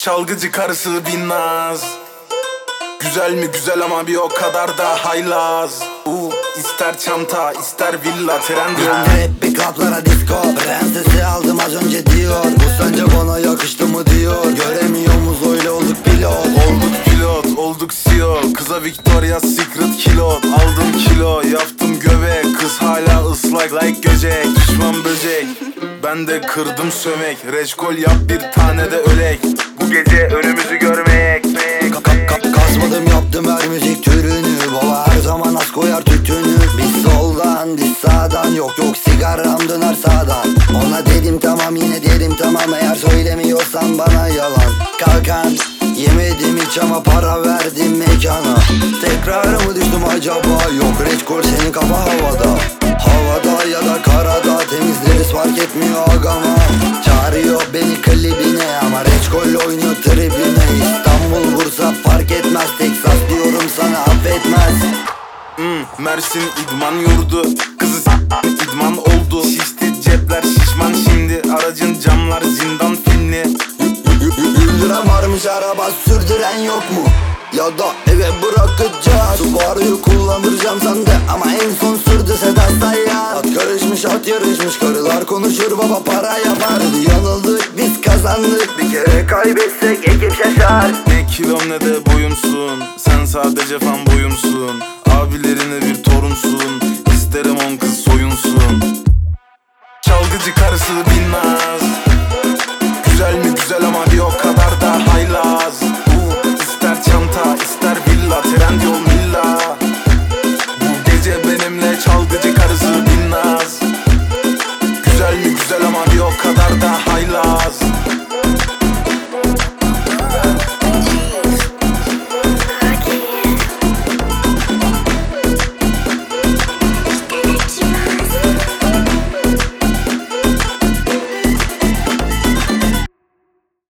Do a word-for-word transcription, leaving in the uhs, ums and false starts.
Çalgıcı karısı Binnaz. Güzel mi güzel ama bir o kadar da haylaz. uh, İster çanta ister villa, trend yol. Hep bir klaplara disco, prensesi aldım az önce diyor. Bu sence bana yakıştı mı diyor. Göremiyor muz öyle olduk pilot. Olduk pilot olduk C E O. Kıza Victoria's Secret kilot. Aldım kilo yaptım göbek. Kız hala ıslak like göcek. Düşman böcek. Ben de kırdım sömek. Reçkol yap bir tane de ölek. Bu gece önümüzü görmek. Ka ka ka kasmadım yaptım her müzik türünü. Baba her zaman az koyar tütünü. Biz soldan biz sağdan, yok yok sigaram döner sağdan. Ona dedim tamam yine derim tamam, eğer söylemiyorsan bana yalan. Kalkan yemedim hiç ama para verdim mekana. Tekrar mı düştüm acaba, yok reçkol senin kafa havada. Havada ya da karada temizleriz fark etmiyor agama. Çağırıyor beni klibine ama reçkol oynuyor tribüne. İstanbul Bursa fark etmez, Texas diyorum sana affetmez. hmm, Mersin idman yurdu. Kızı s*** idman oldu. Şişti cepler şişman şimdi. Aracın camlar zindan filmli. yüz lira varmış araba sürdüren yok mu? Ya da eve bırakacağız. Subaru'yu kullandıracağım sende ama en son sürdü Sedat Sayan. At karışmış at yarışmış, karılar konuşur baba para yapar. Yanıldık biz kazandık, bir kere kaybetsek ekip şaşar. Ne kilom ne de boyumsun. Sen sadece fan boyumsun. Abilerine bir torunsun. İsterim on kız soyunsun. Çalgıcı karısı Binnaz.